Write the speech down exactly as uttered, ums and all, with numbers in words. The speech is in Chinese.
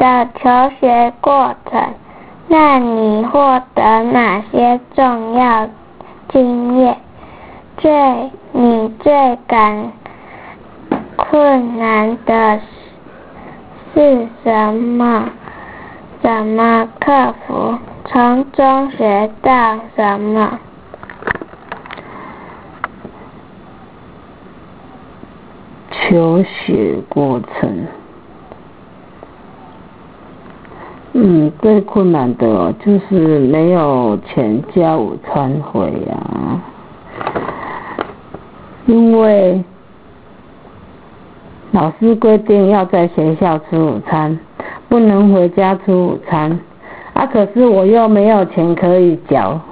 的求学过程，让你获得哪些重要经验？最你最感困难的是什么？怎么克服？从中学到什么？ 求学过程，嗯，最困难的、哦、就是没有钱交午餐费啊，因为老师规定要在学校吃午餐，不能回家吃午餐，啊，可是我又没有钱可以缴，